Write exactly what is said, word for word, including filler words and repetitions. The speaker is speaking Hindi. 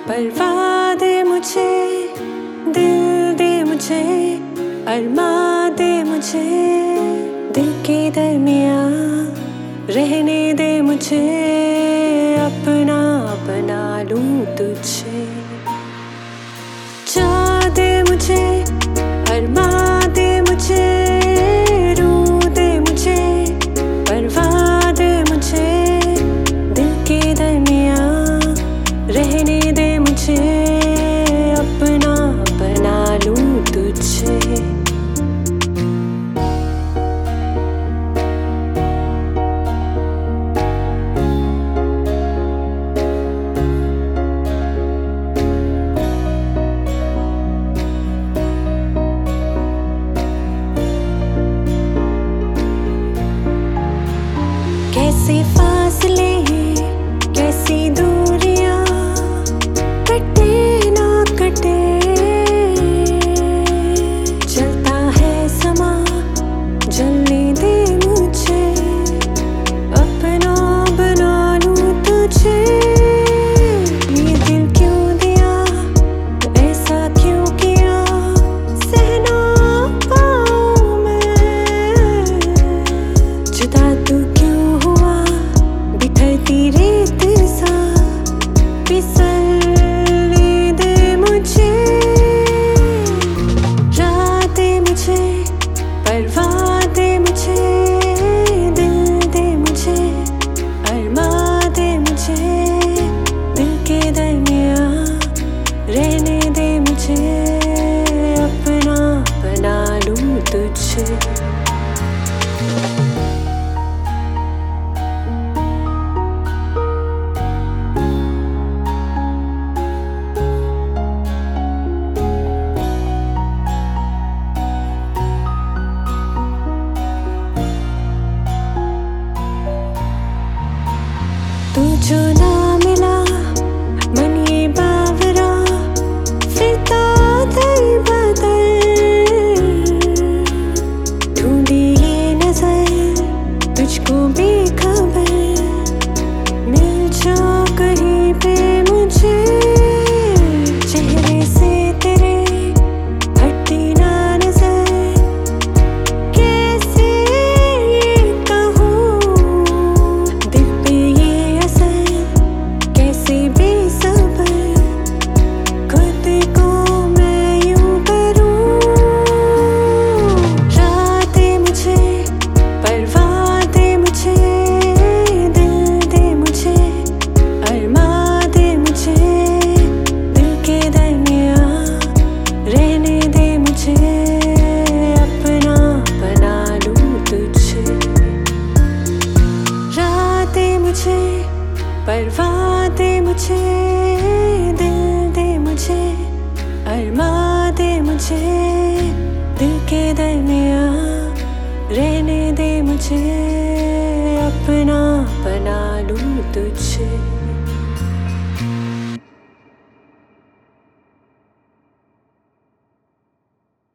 परवाह दे मुझे, दिल दे मुझे, अरमा दे मुझे, दिल के दरमियाँ रहने दे मुझे, अपना बना लूं तुझे। चाह दे मुझे, अरमा दे मुझे, रूह दे मुझे, परवाह दे मुझे, दिल के दरमियाँ रहने दे मुझे, अपना बना लूं तुझे। कैसे फासले कैसी दूरियां, कटे ना कटे, चलता है समा जलने दे मुझे, अपना बना लूं तुझे। ये दिल क्यों दिया, ऐसा क्यों किया, सह ना पाऊं मैं, जुदा तू रेत सा फिसलने दे मुझे। राह दे मुझे, परवाह दे मुझे, दिल दे मुझे, अरमा दे मुझे, दिल के दरमियाँ रहने दे मुझे, अपना बना लूं तुझे। तू जो ना मिला मन ये बावरा, फिरता दर बदर, ढूंढी ये नजर तुझको बेखबर, मिल जा कहीं पे मुझे, चेहरे से तेरे हटती ना नजर, कैसे ये कहूँ दिल पे ये असर, कैसे बेसबर खुद को मैं यूं करूँ। राह दे मुझे, परवाह दे मुझे, दिल दे मुझे, अरमा दे मुझे, दिल के दरमियाँ रहने दे मुझे, अपना बना लूं तुझे। राह दे मुझे, परवाह दे मुझे, दिल दे मुझे, अरमा दे मुझे, दिल के दरमियाँ रहने दे मुझे, अपना बना लूं तुझे।